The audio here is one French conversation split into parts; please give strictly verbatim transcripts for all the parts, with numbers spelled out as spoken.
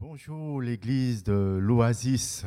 Bonjour l'église de l'Oasis.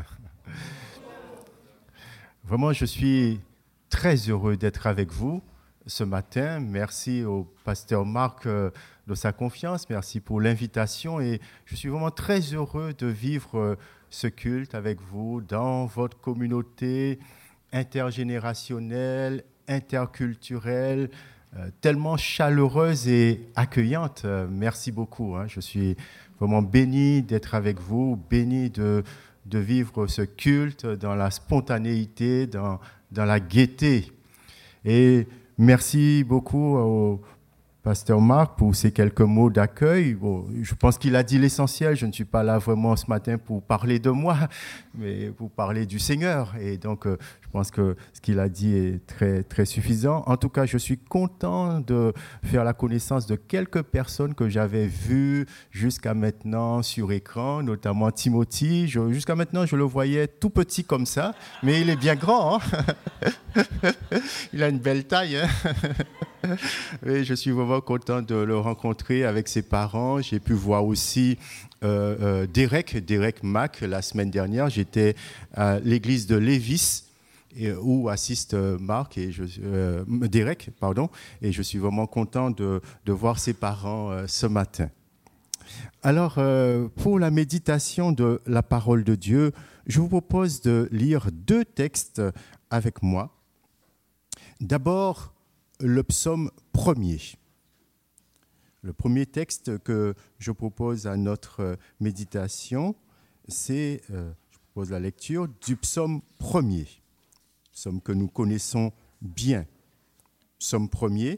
Vraiment, je suis très heureux d'être avec vous ce matin. Merci au pasteur Marc de sa confiance. Merci pour l'invitation. Et je suis vraiment très heureux de vivre ce culte avec vous dans votre communauté intergénérationnelle, interculturelle, tellement chaleureuse et accueillante. Merci beaucoup. Je suis vraiment béni d'être avec vous, béni de, de vivre ce culte dans la spontanéité, dans, dans la gaieté. Et merci beaucoup au pasteur Marc pour ces quelques mots d'accueil. Bon, je pense qu'il a dit l'essentiel. Je ne suis pas là vraiment ce matin pour parler de moi, mais pour parler du Seigneur. Et donc, euh, je pense que ce qu'il a dit est très, très suffisant. En tout cas, je suis content de faire la connaissance de quelques personnes que j'avais vues jusqu'à maintenant sur écran, notamment Timothy. Je, jusqu'à maintenant, je le voyais tout petit comme ça, mais il est bien grand. Hein. Il a une belle taille. Hein. Et je suis vraiment content de le rencontrer avec ses parents. J'ai pu voir aussi euh, euh, Derek, Derek Mac la semaine dernière. J'étais à l'église de Lévis et, où assiste Marc et je, euh, Derek, pardon. Et je suis vraiment content de, de voir ses parents euh, ce matin. Alors, euh, pour la méditation de la parole de Dieu, je vous propose de lire deux textes avec moi. D'abord, le psaume premier. Le premier texte que je propose à notre méditation, c'est, euh, je propose la lecture du psaume premier, psaume que nous connaissons bien. Psaume premier,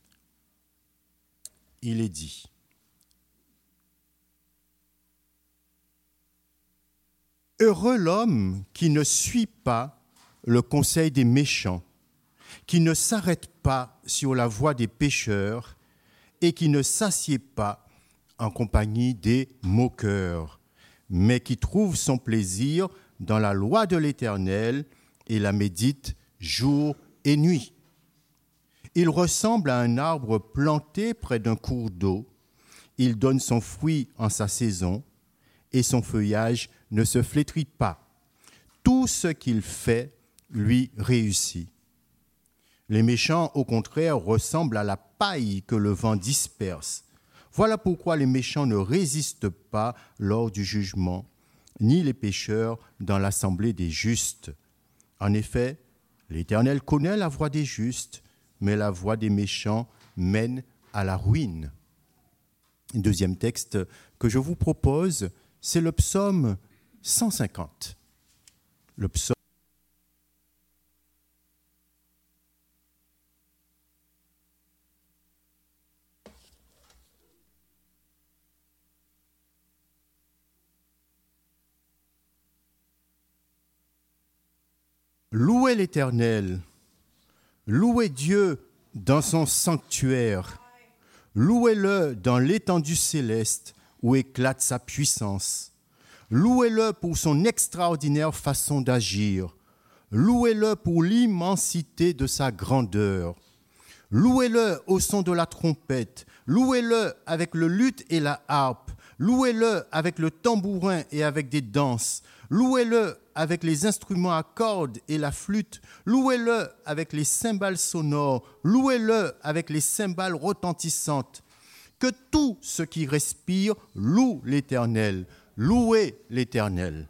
il est dit: Heureux l'homme qui ne suit pas le conseil des méchants, qui ne s'arrête pas sur la voie des pécheurs et qui ne s'assied pas en compagnie des moqueurs, mais qui trouve son plaisir dans la loi de l'Éternel et la médite jour et nuit. Il ressemble à un arbre planté près d'un cours d'eau. Il donne son fruit en sa saison et son feuillage ne se flétrit pas. Tout ce qu'il fait lui réussit. Les méchants, au contraire, ressemblent à la paille que le vent disperse. Voilà pourquoi les méchants ne résistent pas lors du jugement, ni les pécheurs dans l'assemblée des justes. En effet, l'Éternel connaît la voie des justes, mais la voie des méchants mène à la ruine. Deuxième texte que je vous propose, c'est le psaume cent cinquante. Le psaume Louez l'Éternel, louez Dieu dans son sanctuaire, louez-le dans l'étendue céleste où éclate sa puissance, louez-le pour son extraordinaire façon d'agir, louez-le pour l'immensité de sa grandeur, louez-le au son de la trompette, louez-le avec le luth et la harpe, louez-le avec le tambourin et avec des danses, louez-le avec les instruments à cordes et la flûte, louez-le avec les cymbales sonores, louez-le avec les cymbales retentissantes. Que tout ce qui respire loue l'Éternel, louez l'Éternel.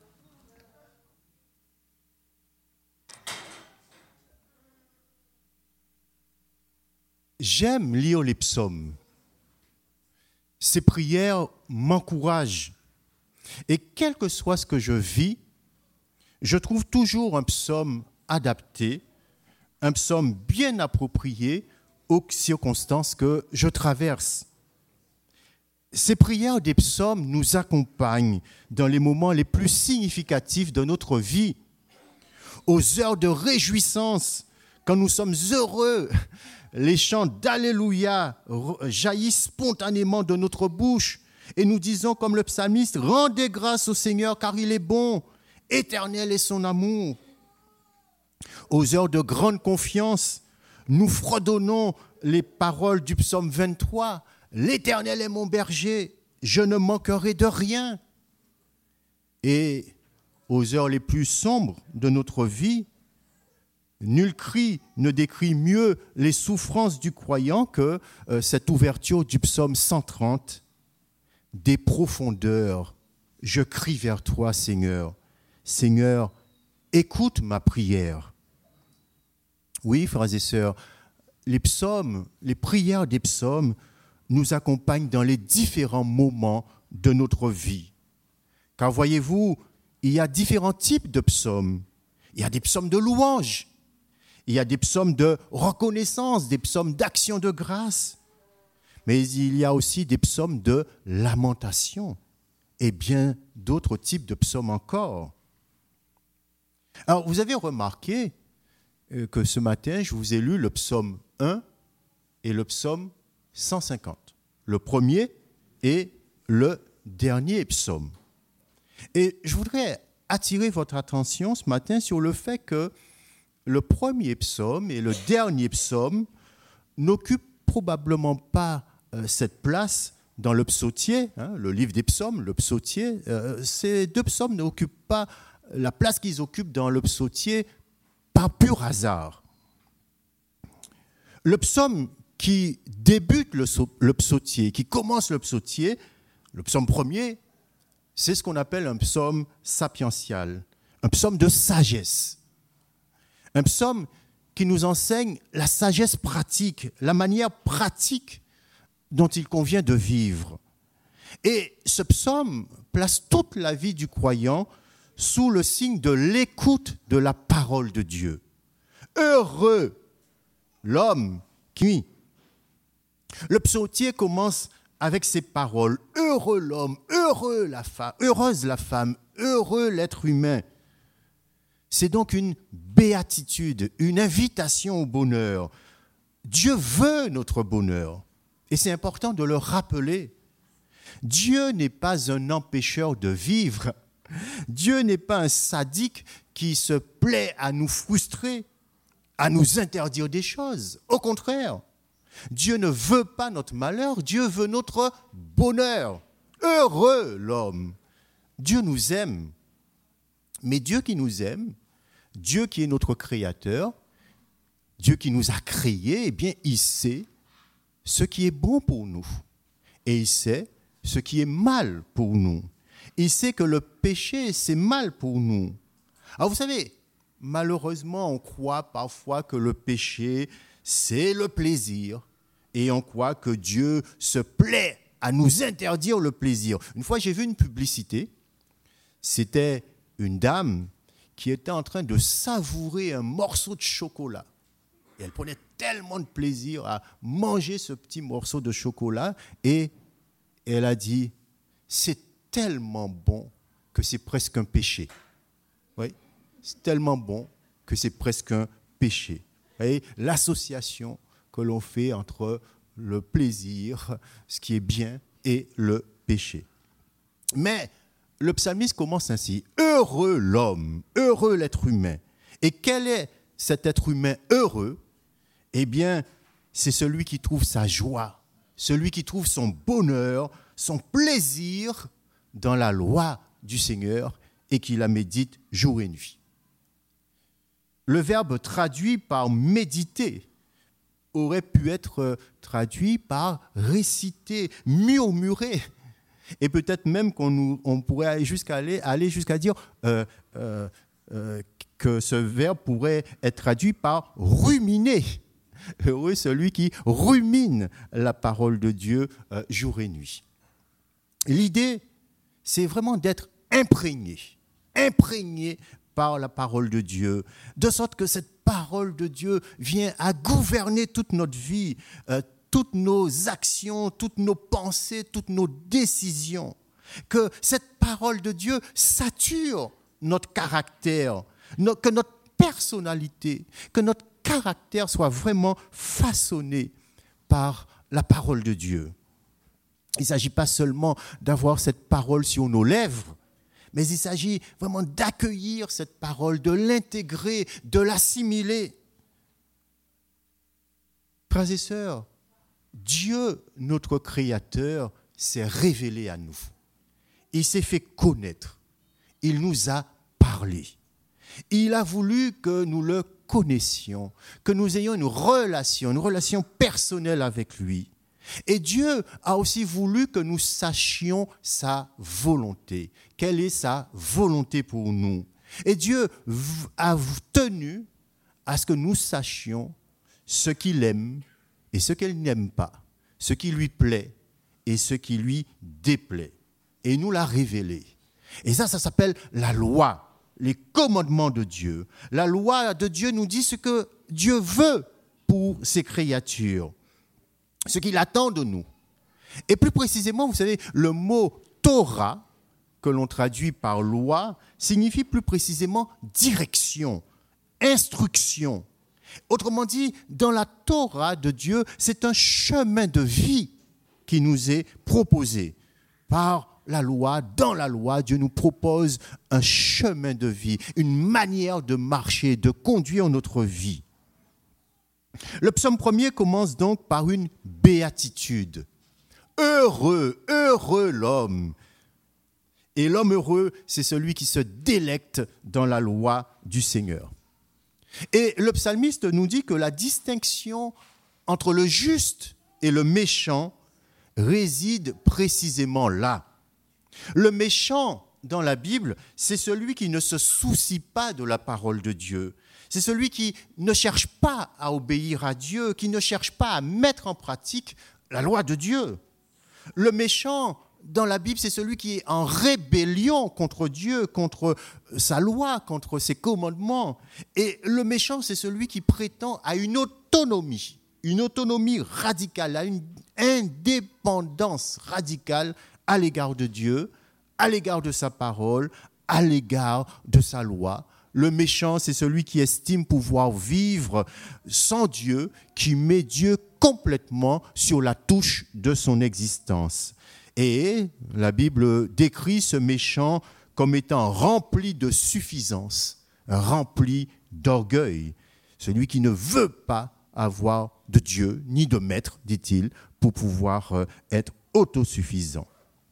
J'aime lire les psaumes. Ces prières m'encouragent. Et quel que soit ce que je vis, je trouve toujours un psaume adapté, un psaume bien approprié aux circonstances que je traverse. Ces prières des psaumes nous accompagnent dans les moments les plus significatifs de notre vie, aux heures de réjouissance, quand nous sommes heureux. Les chants d'Alléluia jaillissent spontanément de notre bouche et nous disons comme le psalmiste: rendez grâce au Seigneur car il est bon, éternel est son amour. Aux heures de grande confiance, nous fredonnons les paroles du psaume vingt-trois. L'Éternel est mon berger, je ne manquerai de rien. Et aux heures les plus sombres de notre vie, nul cri ne décrit mieux les souffrances du croyant que euh, cette ouverture du psaume cent trente. Des profondeurs, je crie vers toi, Seigneur. Seigneur, écoute ma prière. Oui, frères et sœurs, les psaumes, les prières des psaumes nous accompagnent dans les différents moments de notre vie. Car voyez-vous, il y a différents types de psaumes. Il y a des psaumes de louange, il y a des psaumes de reconnaissance, des psaumes d'action de grâce. Mais il y a aussi des psaumes de lamentation et bien d'autres types de psaumes encore. Alors, vous avez remarqué que ce matin, je vous ai lu le psaume un et le psaume cent cinquante. Le premier et le dernier psaume. Et je voudrais attirer votre attention ce matin sur le fait que le premier psaume et le dernier psaume n'occupent probablement pas euh, cette place dans le psautier, hein, le livre des psaumes, le psautier. Euh, ces deux psaumes n'occupent pas la place qu'ils occupent dans le psautier par pur hasard. Le psaume qui débute le, le psautier, qui commence le psautier, le psaume premier, c'est ce qu'on appelle un psaume sapiential, un psaume de sagesse. Un psaume qui nous enseigne la sagesse pratique, la manière pratique dont il convient de vivre. Et ce psaume place toute la vie du croyant sous le signe de l'écoute de la parole de Dieu. Heureux l'homme qui... Le psautier commence avec ces paroles. Heureux l'homme, heureux la femme, heureuse la femme, heureux l'être humain. C'est donc une béatitude, une invitation au bonheur. Dieu veut notre bonheur. Et c'est important de le rappeler. Dieu n'est pas un empêcheur de vivre. Dieu n'est pas un sadique qui se plaît à nous frustrer, à nous interdire des choses. Au contraire, Dieu ne veut pas notre malheur, Dieu veut notre bonheur. Heureux l'homme. Dieu nous aime. Mais Dieu qui nous aime, Dieu qui est notre créateur, Dieu qui nous a créés, eh bien, il sait ce qui est bon pour nous. Et il sait ce qui est mal pour nous. Il sait que le péché, c'est mal pour nous. Alors vous savez, malheureusement, on croit parfois que le péché, c'est le plaisir. Et on croit que Dieu se plaît à nous interdire le plaisir. Une fois, j'ai vu une publicité. C'était une dame qui était en train de savourer un morceau de chocolat. Et elle prenait tellement de plaisir à manger ce petit morceau de chocolat. Et elle a dit, c'est tellement bon que c'est presque un péché. Oui, c'est tellement bon que c'est presque un péché. Vous voyez, l'association que l'on fait entre le plaisir, ce qui est bien, et le péché. Mais le psalmiste commence ainsi. Heureux l'homme, heureux l'être humain. Et quel est cet être humain heureux? Eh bien, c'est celui qui trouve sa joie, celui qui trouve son bonheur, son plaisir dans la loi du Seigneur et qui la médite jour et nuit. Le verbe traduit par méditer aurait pu être traduit par réciter, murmurer. Et peut-être même qu'on nous, on pourrait aller jusqu'à, aller, aller jusqu'à dire euh, euh, euh, que ce verbe pourrait être traduit par ruminer. Heureux celui qui rumine la parole de Dieu euh, jour et nuit. L'idée, c'est vraiment d'être imprégné, imprégné par la parole de Dieu, de sorte que cette parole de Dieu vient à gouverner toute notre vie, euh, toutes nos actions, toutes nos pensées, toutes nos décisions. Que cette parole de Dieu sature notre caractère, no, que notre personnalité, que notre caractère soit vraiment façonné par la parole de Dieu. Il ne s'agit pas seulement d'avoir cette parole sur nos lèvres, mais il s'agit vraiment d'accueillir cette parole, de l'intégrer, de l'assimiler. Frères et sœurs, Dieu, notre Créateur, s'est révélé à nous. Il s'est fait connaître. il nous a parlé. Il a voulu que nous le connaissions, que nous ayons une relation, une relation personnelle avec lui. Et Dieu a aussi voulu que nous sachions sa volonté. Quelle est sa volonté pour nous? Et Dieu a tenu à ce que nous sachions ce qu'il aime et ce qu'il n'aime pas, ce qui lui plaît et ce qui lui déplaît. Et il nous l'a révélé. Et ça, ça s'appelle la loi, les commandements de Dieu. La loi de Dieu nous dit ce que Dieu veut pour ses créatures, ce qu'il attend de nous. Et plus précisément, vous savez, le mot Torah, que l'on traduit par loi, signifie plus précisément direction, instruction. Autrement dit, dans la Torah de Dieu, c'est un chemin de vie qui nous est proposé. Par la loi, dans la loi, Dieu nous propose un chemin de vie, une manière de marcher, de conduire notre vie. Le psaume premier commence donc par une béatitude. Heureux, heureux l'homme. Et l'homme heureux, c'est celui qui se délecte dans la loi du Seigneur. Et le psalmiste nous dit que la distinction entre le juste et le méchant réside précisément là. Le méchant, dans la Bible, c'est celui qui ne se soucie pas de la parole de Dieu. C'est celui qui ne cherche pas à obéir à Dieu, qui ne cherche pas à mettre en pratique la loi de Dieu. Le méchant, dans la Bible, c'est celui qui est en rébellion contre Dieu, contre sa loi, contre ses commandements. Et le méchant, c'est celui qui prétend à une autonomie, une autonomie radicale, à une indépendance radicale à l'égard de Dieu, à l'égard de sa parole, à l'égard de sa loi. Le méchant, c'est celui qui estime pouvoir vivre sans Dieu, qui met Dieu complètement sur la touche de son existence. Et la Bible décrit ce méchant comme étant rempli de suffisance, rempli d'orgueil. Celui qui ne veut pas avoir de Dieu, ni de maître, dit-il, pour pouvoir être autosuffisant.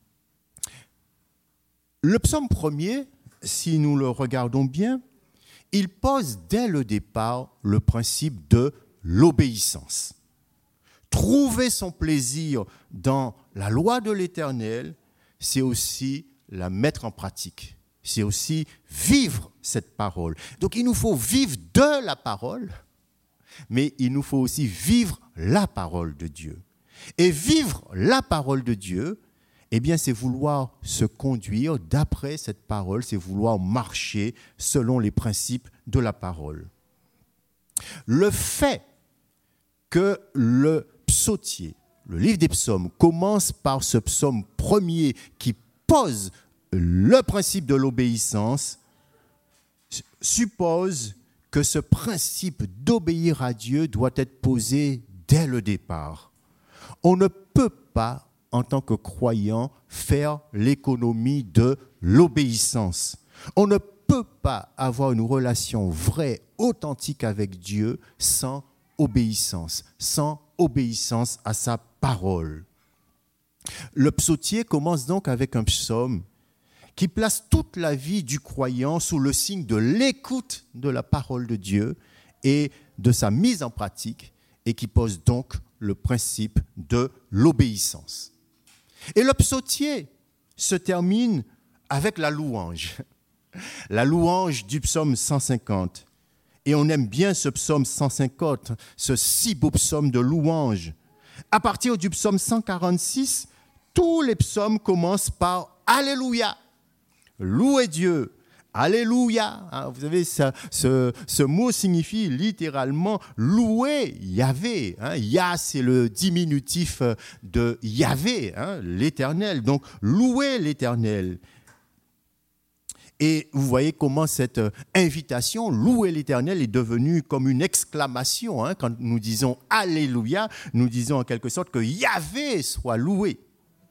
Le psaume premier, si nous le regardons bien, il pose dès le départ le principe de l'obéissance. Trouver son plaisir dans la loi de l'Éternel, c'est aussi la mettre en pratique. C'est aussi vivre cette parole. Donc il nous faut vivre de la parole, mais il nous faut aussi vivre la parole de Dieu. Et vivre la parole de Dieu, eh bien, c'est vouloir se conduire d'après cette parole, c'est vouloir marcher selon les principes de la parole. Le fait que le psautier, le livre des psaumes, commence par ce psaume premier qui pose le principe de l'obéissance, suppose que ce principe d'obéir à Dieu doit être posé dès le départ. On ne peut pas, en tant que croyant, faire l'économie de l'obéissance. On ne peut pas avoir une relation vraie, authentique avec Dieu sans obéissance, sans obéissance à sa parole. Le psautier commence donc avec un psaume qui place toute la vie du croyant sous le signe de l'écoute de la parole de Dieu et de sa mise en pratique, et qui pose donc le principe de l'obéissance. Et le psautier se termine avec la louange, la louange du psaume cent cinquante. Et on aime bien ce psaume cent cinquante, ce si beau psaume de louange. À partir du psaume cent quarante-six, tous les psaumes commencent par « Alléluia ». Louez Dieu, Alléluia. Vous savez, ça, ce, ce mot signifie littéralement louer Yahvé. Hein. Yah, c'est le diminutif de Yahvé, hein, l'Éternel. Donc, louer l'Éternel. Et vous voyez comment cette invitation, louer l'Éternel, est devenue comme une exclamation. Hein. Quand nous disons Alléluia, nous disons en quelque sorte que Yahvé soit loué.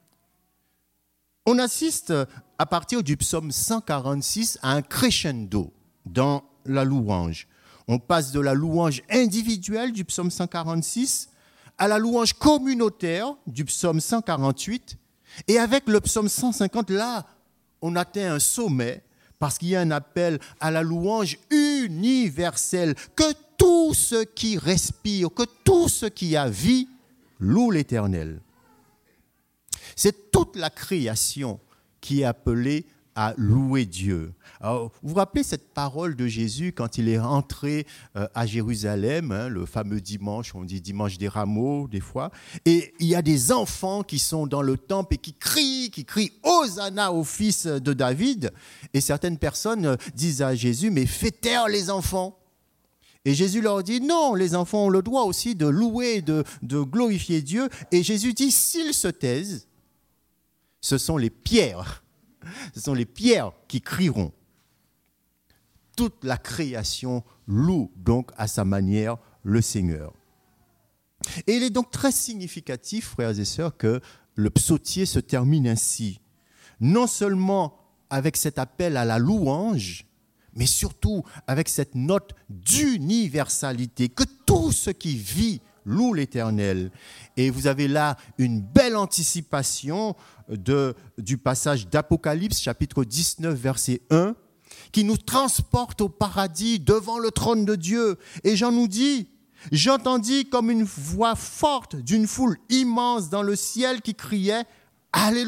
On assiste à partir du psaume cent quarante-six à un crescendo dans la louange. On passe de la louange individuelle du psaume cent quarante-six à la louange communautaire du psaume cent quarante-huit. Et avec le psaume cent cinquante, là, on atteint un sommet parce qu'il y a un appel à la louange universelle, que tout ce qui respire, que tout ce qui a vie, loue l'Éternel. C'est toute la création qui est appelée à louer Dieu. Alors, vous vous rappelez cette parole de Jésus quand il est entré euh, à Jérusalem, hein, le fameux dimanche, on dit dimanche des rameaux des fois, et il y a des enfants qui sont dans le temple et qui crient, qui crient « Hosanna au fils de David ». Et certaines personnes disent à Jésus « Mais fais taire les enfants ». Et Jésus leur dit « Non, les enfants ont le droit aussi de louer, de, de glorifier Dieu ». Et Jésus dit « S'ils se taisent, ce sont les pierres. Ce sont les pierres qui crieront. » Toute la création loue donc à sa manière le Seigneur. Et il est donc très significatif, frères et sœurs, que le psautier se termine ainsi. Non seulement avec cet appel à la louange, mais surtout avec cette note d'universalité, que tout ce qui vit loue l'Éternel. Et vous avez là une belle anticipation de, du passage d'Apocalypse, chapitre dix-neuf, verset un, qui nous transporte au paradis devant le trône de Dieu. Et Jean nous dit, « J'entendis comme une voix forte d'une foule immense dans le ciel qui criait « Alléluia !»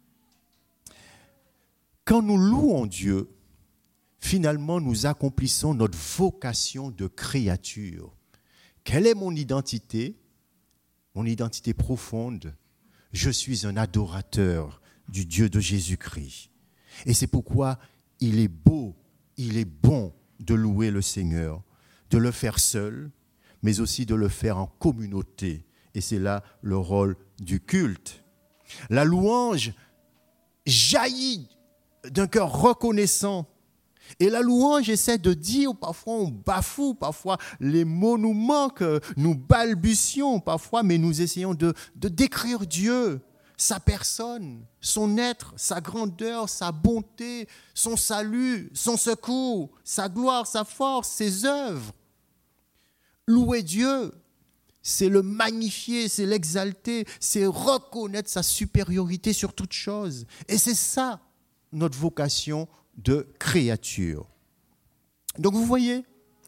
Quand nous louons Dieu, finalement nous accomplissons notre vocation de créature. Quelle est mon identité ? Mon identité profonde. Je suis un adorateur du Dieu de Jésus-Christ. Et c'est pourquoi il est beau, il est bon de louer le Seigneur, de le faire seul, mais aussi de le faire en communauté. Et c'est là le rôle du culte. La louange jaillit d'un cœur reconnaissant. Et la louange essaie de dire, parfois on bafoue, parfois les mots nous manquent, nous balbutions parfois, mais nous essayons de, de décrire Dieu, sa personne, son être, sa grandeur, sa bonté, son salut, son secours, sa gloire, sa force, ses œuvres. Louer Dieu, c'est le magnifier, c'est l'exalter, c'est reconnaître sa supériorité sur toute chose. Et c'est ça, notre vocation de créature. Donc vous voyez,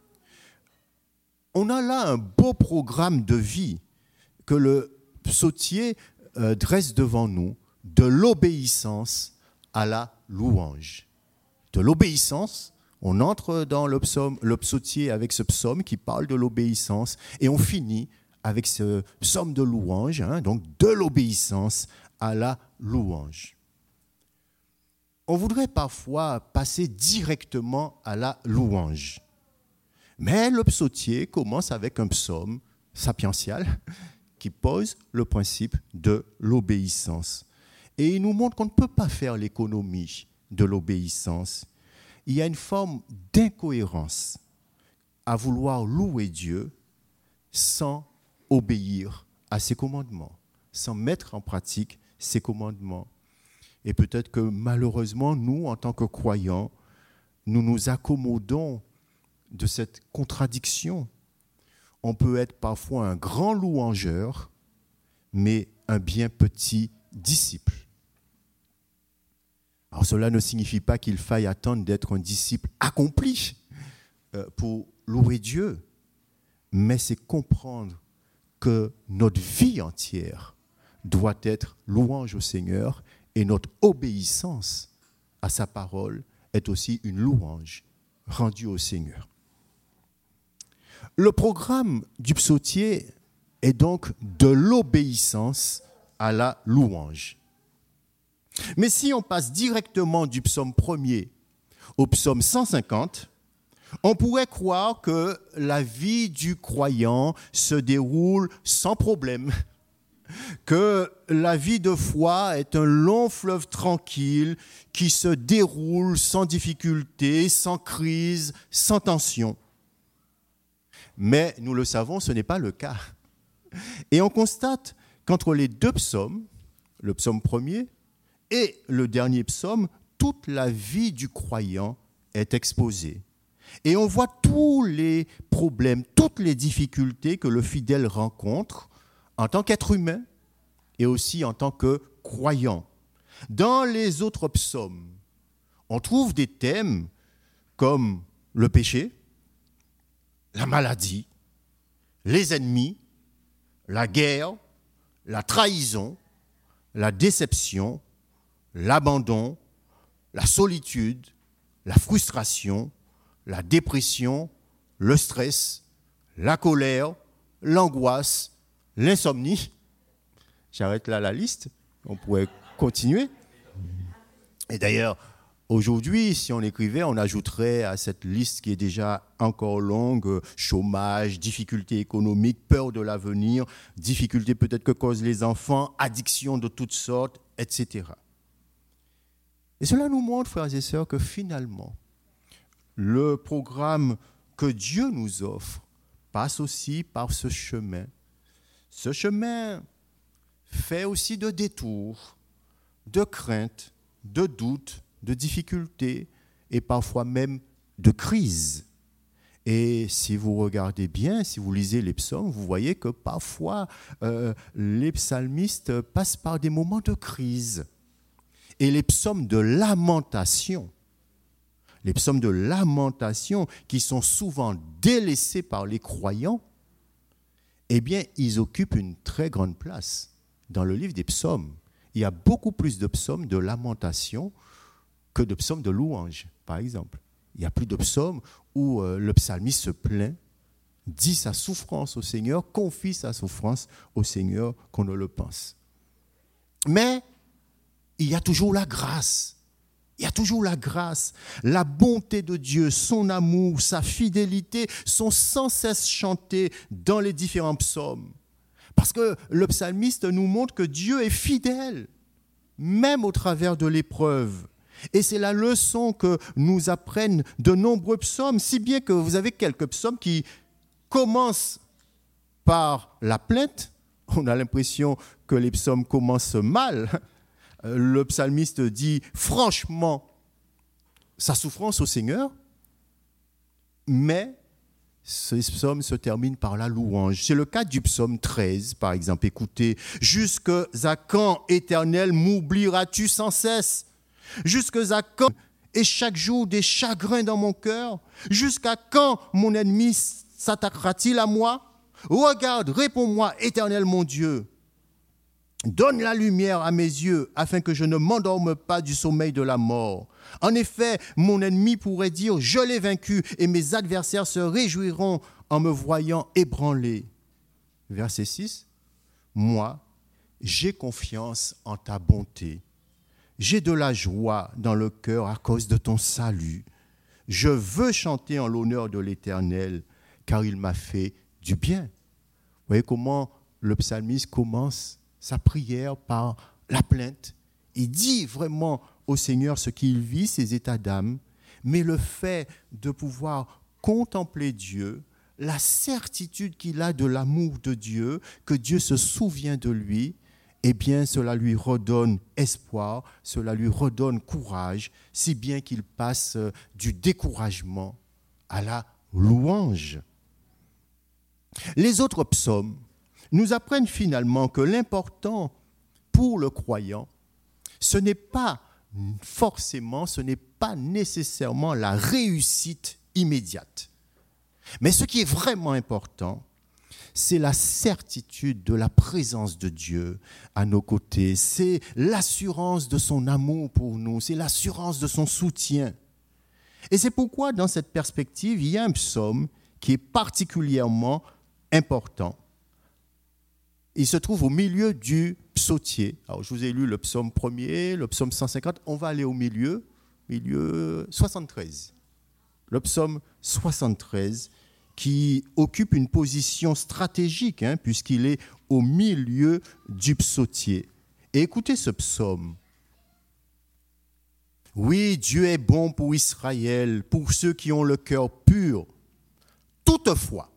on a là un beau programme de vie que le psautier euh, dresse devant nous, de l'obéissance à la louange. De l'obéissance, on entre dans le, psaume, le psautier avec ce psaume qui parle de l'obéissance et on finit avec ce psaume de louange, hein, donc de l'obéissance à la louange. On voudrait parfois passer directement à la louange. Mais le psautier commence avec un psaume sapiential qui pose le principe de l'obéissance. Et il nous montre qu'on ne peut pas faire l'économie de l'obéissance. Il y a une forme d'incohérence à vouloir louer Dieu sans obéir à ses commandements, sans mettre en pratique ses commandements. Et peut-être que malheureusement, nous, en tant que croyants, nous nous accommodons de cette contradiction. On peut être parfois un grand louangeur, mais un bien petit disciple. Alors cela ne signifie pas qu'il faille attendre d'être un disciple accompli pour louer Dieu, mais c'est comprendre que notre vie entière doit être louange au Seigneur et notre obéissance à sa parole est aussi une louange rendue au Seigneur. Le programme du psautier est donc de l'obéissance à la louange. Mais si on passe directement du psaume premier au psaume cent cinquante, on pourrait croire que la vie du croyant se déroule sans problème, que la vie de foi est un long fleuve tranquille qui se déroule sans difficulté, sans crise, sans tension. Mais nous le savons, ce n'est pas le cas. Et on constate qu'entre les deux psaumes, le psaume premier et le dernier psaume, toute la vie du croyant est exposée. Et on voit tous les problèmes, toutes les difficultés que le fidèle rencontre en tant qu'être humain et aussi en tant que croyant. Dans les autres psaumes, on trouve des thèmes comme le péché, la maladie, les ennemis, la guerre, la trahison, la déception, l'abandon, la solitude, la frustration, la dépression, le stress, la colère, l'angoisse, l'insomnie. J'arrête là la liste, on pourrait continuer. Et d'ailleurs, aujourd'hui, si on écrivait, on ajouterait à cette liste qui est déjà encore longue, chômage, difficultés économiques, peur de l'avenir, difficultés peut-être que causent les enfants, addiction de toutes sortes, et cetera. Et cela nous montre, frères et sœurs, que finalement, le programme que Dieu nous offre passe aussi par ce chemin. Ce chemin fait aussi de détours, de craintes, de doutes, de difficultés et parfois même de crises. Et si vous regardez bien, si vous lisez les psaumes, vous voyez que parfois euh, les psalmistes passent par des moments de crise. Et les psaumes de lamentation, les psaumes de lamentation qui sont souvent délaissés par les croyants, eh bien, ils occupent une très grande place dans le livre des psaumes. Il y a beaucoup plus de psaumes de lamentation que de psaumes de louange, par exemple. Il y a plus de psaumes où euh, le psalmiste se plaint, dit sa souffrance au Seigneur, confie sa souffrance au Seigneur qu'on ne le pense. Mais il y a toujours la grâce. Il y a toujours la grâce, la bonté de Dieu, son amour, sa fidélité sont sans cesse chantés dans les différents psaumes. Parce que le psalmiste nous montre que Dieu est fidèle, même au travers de l'épreuve. Et c'est la leçon que nous apprennent de nombreux psaumes, si bien que vous avez quelques psaumes qui commencent par la plainte. On a l'impression que les psaumes commencent mal. Le psalmiste dit franchement sa souffrance au Seigneur, mais ce psaume se termine par la louange. C'est le cas du psaume treize, par exemple. Écoutez, « Jusqu'à quand, Éternel, m'oublieras-tu sans cesse? Jusqu'à quand et chaque jour des chagrins dans mon cœur? Jusqu'à quand mon ennemi s'attaquera-t-il à moi? Regarde, réponds-moi, Éternel mon Dieu. Donne la lumière à mes yeux, afin que je ne m'endorme pas du sommeil de la mort. En effet, mon ennemi pourrait dire, je l'ai vaincu, et mes adversaires se réjouiront en me voyant ébranlé. » Verset six. « Moi, j'ai confiance en ta bonté. J'ai de la joie dans le cœur à cause de ton salut. Je veux chanter en l'honneur de l'Éternel, car il m'a fait du bien. » Vous voyez comment le psalmiste commence sa prière par la plainte. Il dit vraiment au Seigneur ce qu'il vit, ses états d'âme, mais le fait de pouvoir contempler Dieu, la certitude qu'il a de l'amour de Dieu, que Dieu se souvient de lui, eh bien cela lui redonne espoir, cela lui redonne courage, si bien qu'il passe du découragement à la louange. Les autres psaumes nous apprennent finalement que l'important pour le croyant, ce n'est pas forcément, ce n'est pas nécessairement la réussite immédiate. Mais ce qui est vraiment important, c'est la certitude de la présence de Dieu à nos côtés, c'est l'assurance de son amour pour nous, c'est l'assurance de son soutien. Et c'est pourquoi, dans cette perspective, il y a un psaume qui est particulièrement important. Il se trouve au milieu du psautier. Alors, je vous ai lu le psaume premier, le psaume cent cinquante. On va aller au milieu, milieu soixante-treize. Le psaume soixante-treize qui occupe une position stratégique, hein, puisqu'il est au milieu du psautier. Et écoutez ce psaume. « Oui, Dieu est bon pour Israël, pour ceux qui ont le cœur pur. Toutefois,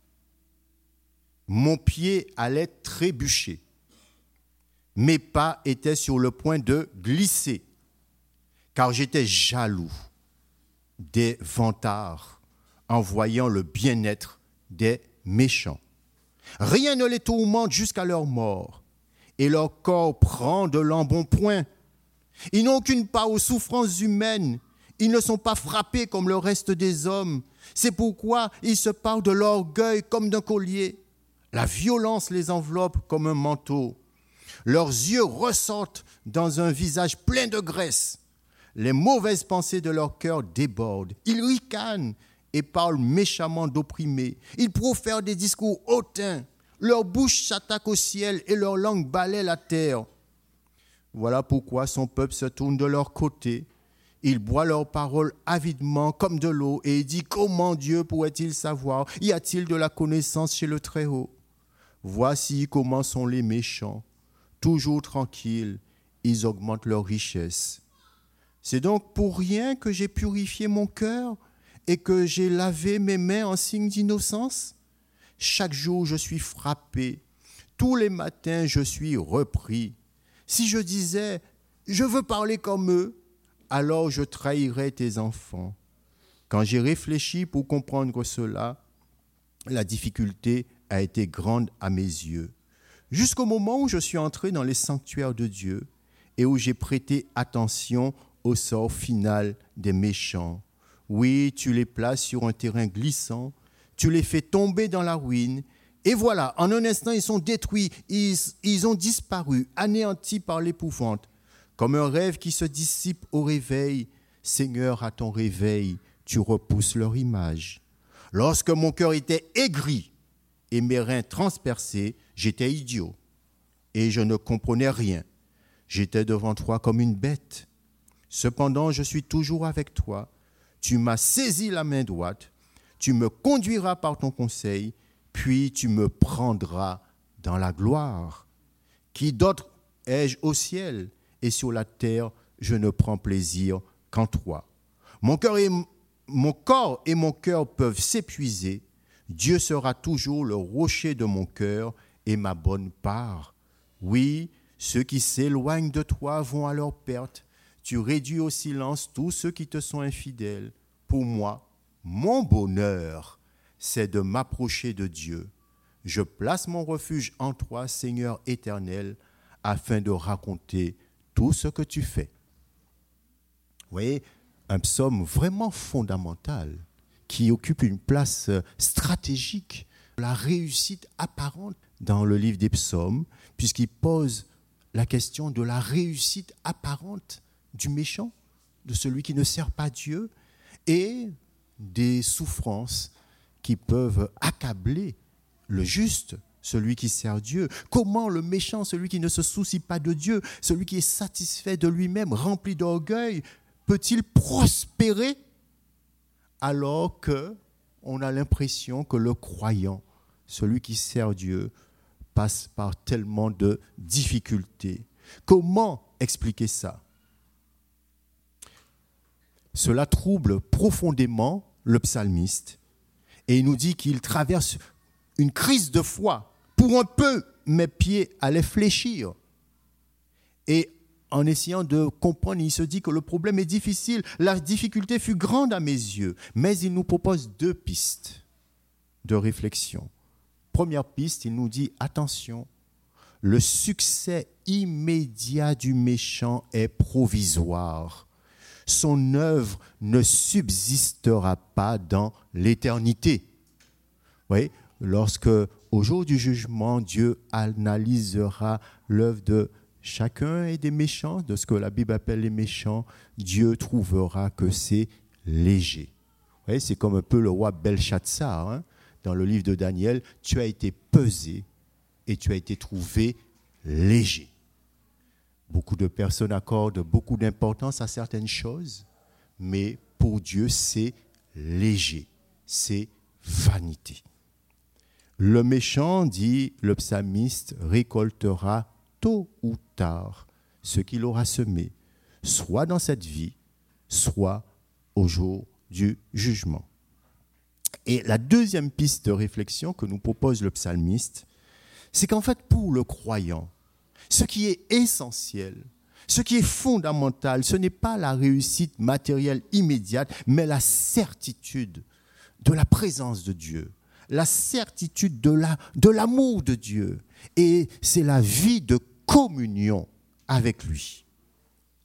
mon pied allait trébucher. Mes pas étaient sur le point de glisser, car j'étais jaloux des vantards en voyant le bien-être des méchants. Rien ne les tourmente jusqu'à leur mort, et leur corps prend de l'embonpoint. Ils n'ont aucune part aux souffrances humaines. Ils ne sont pas frappés comme le reste des hommes. C'est pourquoi ils se parent de l'orgueil comme d'un collier. La violence les enveloppe comme un manteau. Leurs yeux ressortent dans un visage plein de graisse. Les mauvaises pensées de leur cœur débordent. Ils ricanent et parlent méchamment d'opprimés. Ils profèrent des discours hautains. Leur bouche s'attaque au ciel et leur langue balaie la terre. Voilà pourquoi son peuple se tourne de leur côté. Il boit leurs paroles avidement comme de l'eau et il dit « Comment Dieu pourrait-il savoir? Y a-t-il de la connaissance chez le Très-Haut » Voici comment sont les méchants. Toujours tranquilles, ils augmentent leur richesse. C'est donc pour rien que j'ai purifié mon cœur et que j'ai lavé mes mains en signe d'innocence. Chaque jour, je suis frappé. Tous les matins, je suis repris. Si je disais « Je veux parler comme eux », alors je trahirais tes enfants. Quand j'ai réfléchi pour comprendre cela, la difficulté a été grande à mes yeux. Jusqu'au moment où je suis entré dans les sanctuaires de Dieu et où j'ai prêté attention au sort final des méchants. Oui, tu les places sur un terrain glissant, tu les fais tomber dans la ruine, et voilà, en un instant, ils sont détruits, ils, ils ont disparu, anéantis par l'épouvante. Comme un rêve qui se dissipe au réveil, Seigneur, à ton réveil, tu repousses leur image. Lorsque mon cœur était aigri et mes reins transpercés, j'étais idiot et je ne comprenais rien. J'étais devant toi comme une bête. Cependant, je suis toujours avec toi. Tu m'as saisi la main droite, tu me conduiras par ton conseil, puis tu me prendras dans la gloire. Qui d'autre ai-je au ciel ? Et sur la terre, je ne prends plaisir qu'en toi. Mon cœur et, mon corps et mon cœur peuvent s'épuiser. Dieu sera toujours le rocher de mon cœur et ma bonne part. Oui, ceux qui s'éloignent de toi vont à leur perte. Tu réduis au silence tous ceux qui te sont infidèles. Pour moi, mon bonheur, c'est de m'approcher de Dieu. Je place mon refuge en toi, Seigneur éternel, afin de raconter tout ce que tu fais. Vous voyez, un psaume vraiment fondamental qui occupe une place stratégique, la réussite apparente dans le livre des psaumes, puisqu'il pose la question de la réussite apparente du méchant, de celui qui ne sert pas Dieu, et des souffrances qui peuvent accabler le juste, celui qui sert Dieu. Comment le méchant, celui qui ne se soucie pas de Dieu, celui qui est satisfait de lui-même, rempli d'orgueil, peut-il prospérer alors qu'on a l'impression que le croyant, celui qui sert Dieu, passe par tellement de difficultés? Comment expliquer ça? Cela trouble profondément le psalmiste et il nous dit qu'il traverse une crise de foi. Pour un peu, mes pieds allaient fléchir. Et en essayant de comprendre, il se dit que le problème est difficile. La difficulté fut grande à mes yeux. Mais il nous propose deux pistes de réflexion. Première piste, il nous dit, attention, le succès immédiat du méchant est provisoire. Son œuvre ne subsistera pas dans l'éternité. Vous voyez, lorsque, au jour du jugement, Dieu analysera l'œuvre de chacun et des méchants, de ce que la Bible appelle les méchants, Dieu trouvera que c'est léger. Vous voyez, c'est comme un peu le roi Belshazzar, hein, dans le livre de Daniel, tu as été pesé et tu as été trouvé léger. Beaucoup de personnes accordent beaucoup d'importance à certaines choses, mais pour Dieu, c'est léger, c'est vanité. Le méchant, dit le psalmiste, récoltera tôt ou tard ce qu'il aura semé, soit dans cette vie, soit au jour du jugement. Et la deuxième piste de réflexion que nous propose le psalmiste, c'est qu'en fait, pour le croyant, ce qui est essentiel, ce qui est fondamental, ce n'est pas la réussite matérielle immédiate, mais la certitude de la présence de Dieu, la certitude de, la, de l'amour de Dieu. Et c'est la vie de communion avec lui.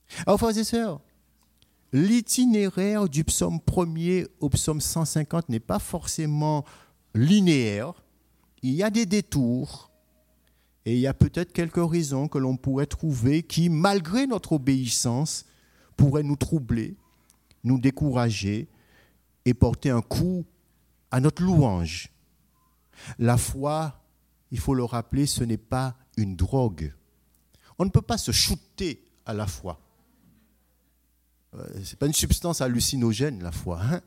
Alors, frères et sœurs, l'itinéraire du psaume premier au psaume cent cinquante n'est pas forcément linéaire. Il y a des détours et il y a peut-être quelques raisons que l'on pourrait trouver qui, malgré notre obéissance, pourraient nous troubler, nous décourager et porter un coup à notre louange. La foi, il faut le rappeler, ce n'est pas une drogue. On ne peut pas se shooter à la foi. Ce n'est pas une substance hallucinogène, la foi. Hein?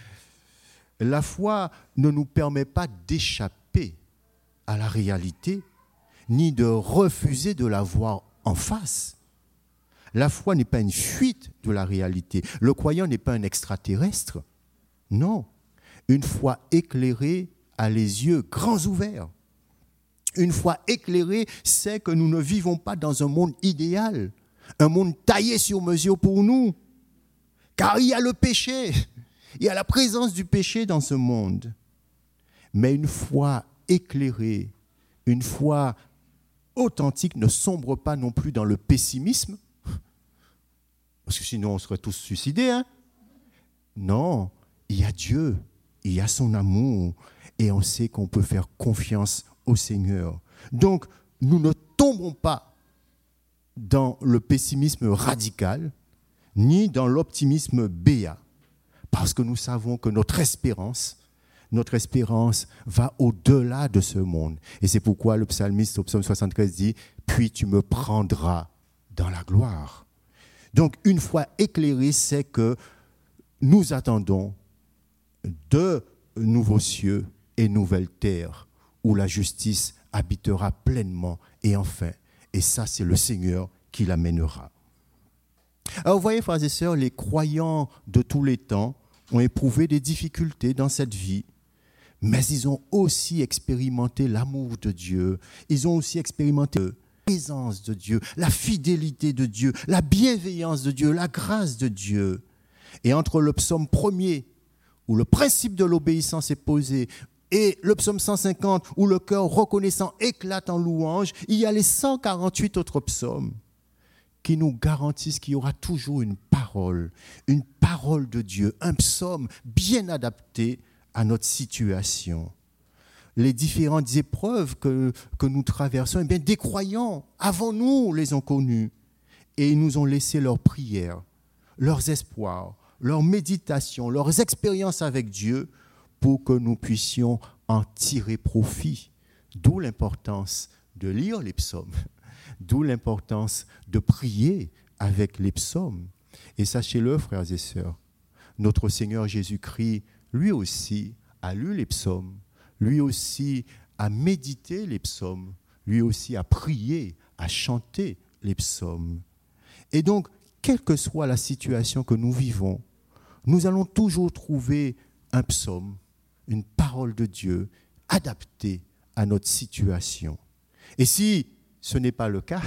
La foi ne nous permet pas d'échapper à la réalité, ni de refuser de la voir en face. La foi n'est pas une fuite de la réalité. Le croyant n'est pas un extraterrestre. Non. Une foi éclairée a les yeux grands ouverts. Une foi éclairée sait que nous ne vivons pas dans un monde idéal, un monde taillé sur mesure pour nous. Car il y a le péché, il y a la présence du péché dans ce monde. Mais une foi éclairée, une foi authentique ne sombre pas non plus dans le pessimisme, parce que sinon on serait tous suicidés. Hein? Non, il y a Dieu, il y a son amour, et on sait qu'on peut faire confiance au Seigneur. Donc, nous ne tombons pas dans le pessimisme radical, ni dans l'optimisme béat, parce que nous savons que notre espérance, notre espérance va au-delà de ce monde. Et c'est pourquoi le psalmiste au psaume soixante-treize dit « Puis tu me prendras dans la gloire ». Donc, une foi éclairée, c'est que nous attendons de nouveaux cieux et nouvelles terres où la justice habitera pleinement et enfin. Et ça, c'est le Seigneur qui l'amènera. Alors, vous voyez, frères et sœurs, les croyants de tous les temps ont éprouvé des difficultés dans cette vie, mais ils ont aussi expérimenté l'amour de Dieu. Ils ont aussi expérimenté la présence de Dieu, la fidélité de Dieu, la bienveillance de Dieu, la grâce de Dieu. Et entre le psaume premier, où le principe de l'obéissance est posé, et le psaume cent cinquante, où le cœur reconnaissant éclate en louange, il y a les cent quarante-huit autres psaumes qui nous garantissent qu'il y aura toujours une parole, une parole de Dieu, un psaume bien adapté à notre situation. Les différentes épreuves que, que nous traversons, eh bien, des croyants avant nous les ont connues et ils nous ont laissé leurs prières, leurs espoirs, leurs méditations, leurs expériences avec Dieu pour que nous puissions en tirer profit. D'où l'importance de lire les psaumes. D'où l'importance de prier avec les psaumes. Et sachez-le, frères et sœurs, notre Seigneur Jésus-Christ, lui aussi, a lu les psaumes, lui aussi a médité les psaumes, lui aussi a prié, a chanté les psaumes. Et donc, quelle que soit la situation que nous vivons, nous allons toujours trouver un psaume, une parole de Dieu adaptée à notre situation. Et si ce n'est pas le cas,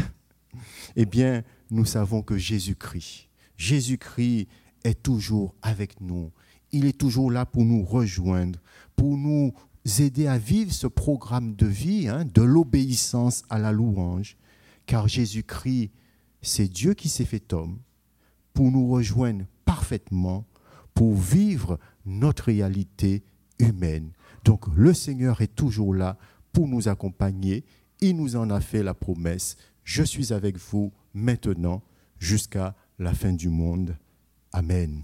eh bien, nous savons que Jésus-Christ, Jésus-Christ est toujours avec nous. Il est toujours là pour nous rejoindre, pour nous aider à vivre ce programme de vie, hein, de l'obéissance à la louange. Car Jésus-Christ, c'est Dieu qui s'est fait homme pour nous rejoindre parfaitement, pour vivre notre réalité humaine. Donc, le Seigneur est toujours là pour nous accompagner. Il nous en a fait la promesse. Je suis avec vous maintenant jusqu'à la fin du monde. Amen.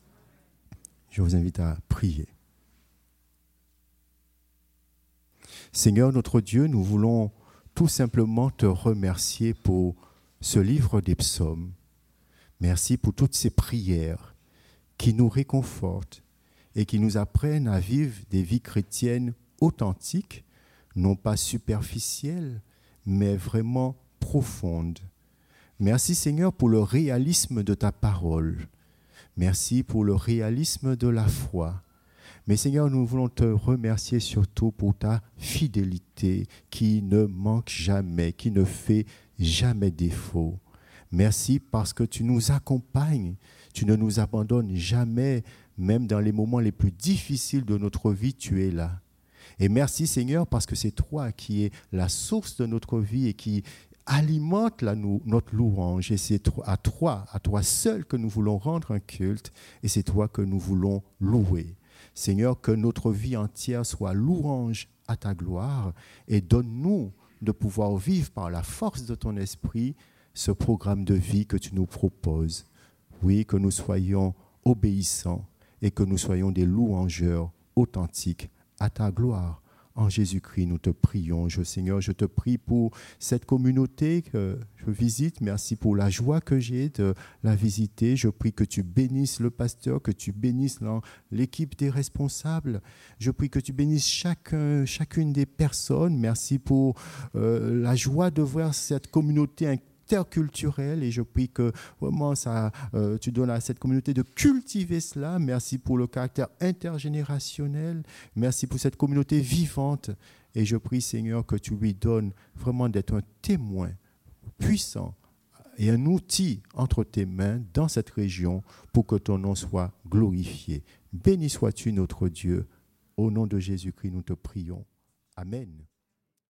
Je vous invite à prier. Seigneur notre Dieu, nous voulons tout simplement te remercier pour ce livre des psaumes. Merci pour toutes ces prières qui nous réconfortent et qui nous apprennent à vivre des vies chrétiennes authentiques, non pas superficielles, mais vraiment profondes. Merci Seigneur pour le réalisme de ta parole. Merci pour le réalisme de la foi. Mais Seigneur, nous voulons te remercier surtout pour ta fidélité qui ne manque jamais, qui ne fait jamais défaut. Merci parce que tu nous accompagnes, tu ne nous abandonnes jamais, même dans les moments les plus difficiles de notre vie, tu es là. Et merci Seigneur parce que c'est toi qui es la source de notre vie et qui alimente la, nous, notre louange. Et c'est à toi, à toi seul que nous voulons rendre un culte, et c'est toi que nous voulons louer. Seigneur, que notre vie entière soit louange à ta gloire, et donne-nous de pouvoir vivre par la force de ton esprit ce programme de vie que tu nous proposes. Oui, que nous soyons obéissants et que nous soyons des louangeurs authentiques à ta gloire. En Jésus-Christ, nous te prions. Je, Seigneur, je te prie pour cette communauté que je visite. Merci pour la joie que j'ai de la visiter. Je prie que tu bénisses le pasteur, que tu bénisses l'équipe des responsables. Je prie que tu bénisses chacun, chacune des personnes. Merci pour euh, la joie de voir cette communauté interculturelle, et je prie que vraiment ça, euh, tu donnes à cette communauté de cultiver cela. Merci pour le caractère intergénérationnel. Merci pour cette communauté vivante. Et je prie, Seigneur, que tu lui donnes vraiment d'être un témoin puissant et un outil entre tes mains dans cette région pour que ton nom soit glorifié. Béni sois-tu, notre Dieu. Au nom de Jésus-Christ, nous te prions. Amen.